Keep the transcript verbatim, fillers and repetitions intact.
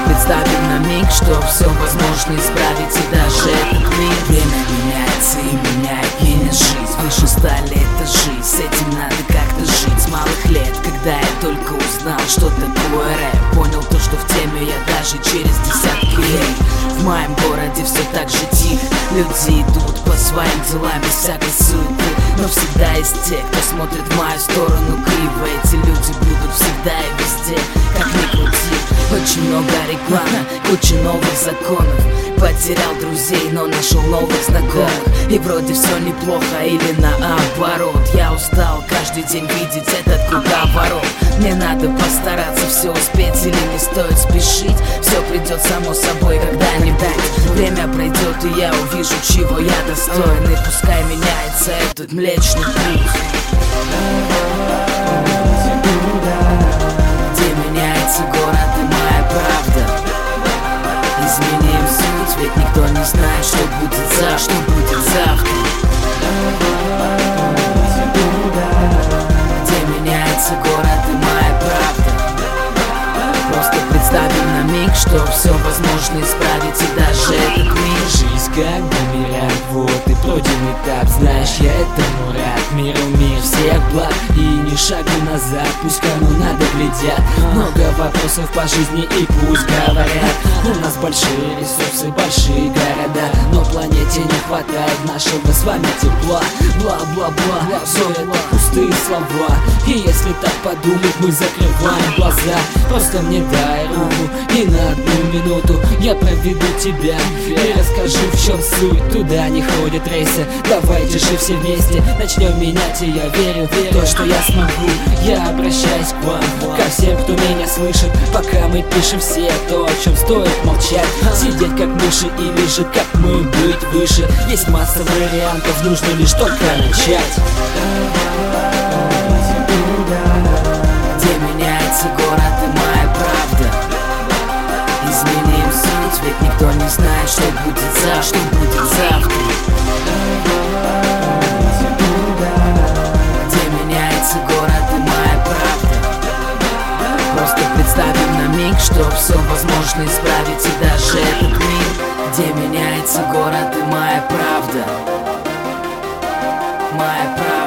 представим на миг, что все возможно исправить и даже этот мир. Время меняется и меняет меня жизнь. Выше стали этажи, с этим надо как-то жить. С малых лет, когда я только узнал, что такое рэп, понял то, что в теме я даже через десятки лет. В моем городе все так же тихо, люди идут по своим делам без всякой суеты. Но всегда есть те, кто смотрит в мою сторону криво. Эти люди будут всегда и везде, как ни крути. Очень много рекламы, куча новых законов. Потерял друзей, но нашел новых знакомых. И вроде все неплохо или наоборот. Я устал каждый день видеть этот круговорот. Мне надо постараться все успеть или не стоит спешить. Все придет само собой когда-нибудь. Время пройдет и я увижу, чего я достоин. И пускай меняется этот млечный путь, где меняется город и моя правда. Изменим суть, ведь никто не знает, что будет завтра, что будет завтра. Где меняется город и моя правда. Просто представим на миг, что все возможно исправить и даже этот мир. Жизнь как бумеранг, вот и пройден этап. Знаешь, я этому рад. Миру мир всех благ и ни шагу назад. Пусть кому надо глядят. Много вопросов по жизни и пусть говорят. У нас большие ресурсы, большие города, но планете не хватает нашего с вами тепла. Бла-бла-бла, все это пустые слова. И если так подумать, мы закрываем глаза. Просто мне дай руку и на одну минуту я проведу тебя и расскажу, в чем суть. Туда не ходят рейсы, давайте же все вместе начнем менять. И я верю в то, что я смогу. Я обращаюсь к вам, ко всем, кто меня слышит. Пока мы пишем все то, о чем стоит молчать. Сидеть как мыши или же как мы быть выше. Есть масса вариантов, нужно лишь только начать. Где меняется город и моя правда. Изменим суть, ведь никто не знает, что будет завтра, что будет завтра. Где меняется город и моя правда. Просто представим на миг, что все возможно исправить и даже этот мир. Где меняется город и моя правда. Моя правда.